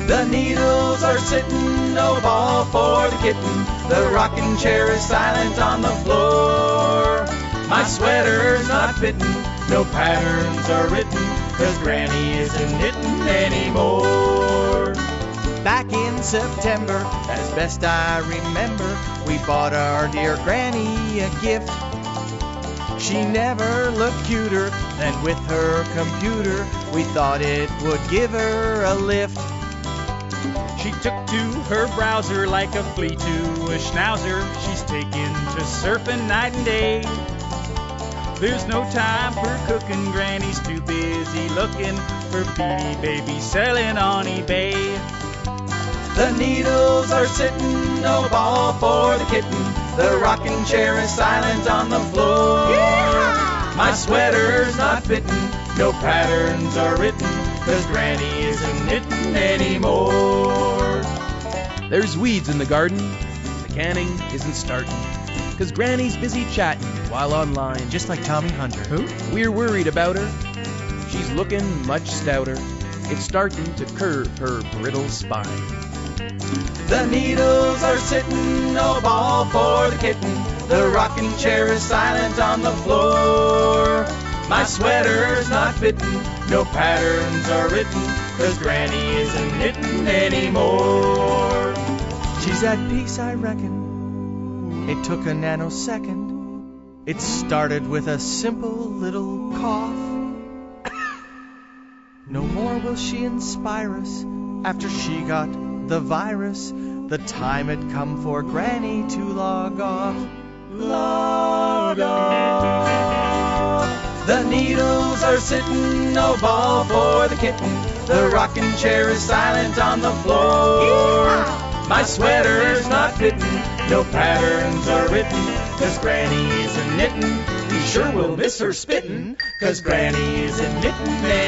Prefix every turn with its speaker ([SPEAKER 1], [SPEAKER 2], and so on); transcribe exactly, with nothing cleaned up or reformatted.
[SPEAKER 1] The needles are sitting, no ball for the kitten. The rocking chair is silent on the floor. My sweater's not fitting, no patterns are written, 'cause Granny isn't knitting anymore.
[SPEAKER 2] Back in September, as best I remember, we bought our dear Granny a gift. She never looked cuter than with her computer. We thought it would give her a lift.
[SPEAKER 3] She took to her browser like a flea to a schnauzer. She's taken to surfing night and day. There's no time for cooking, Granny's too busy looking for Beanie Babies selling on eBay.
[SPEAKER 1] The needles are sitting, no ball for the kitten. The rocking chair is silent on the floor.
[SPEAKER 2] Yeah!
[SPEAKER 1] My sweater's not fitting, no patterns are written, 'cause Granny isn't knitting anymore.
[SPEAKER 4] There's weeds in the garden, the canning isn't starting, 'cause Granny's busy chatting while online.
[SPEAKER 2] Just like Tommy Hunter.
[SPEAKER 4] Who? We're worried about her. She's looking much stouter. It's starting to curve her brittle spine.
[SPEAKER 1] The needles are sitting, no ball for the kitten. The rocking chair is silent on the floor. My sweater's not fitting, no patterns are written, 'cause Granny isn't knitting anymore.
[SPEAKER 2] She's at peace, I reckon. It took a nanosecond. It started with a simple little cough. No more will she inspire us after she got the virus. The time had come for Granny to log off. Log off.
[SPEAKER 1] The needles are sitting, no ball for the kitten. The rocking chair is silent on the floor.
[SPEAKER 2] Yeehaw!
[SPEAKER 1] My sweater's not fitting, no patterns are written, 'cause Granny isn't knitting. We sure will miss her spitting, 'cause Granny isn't knitting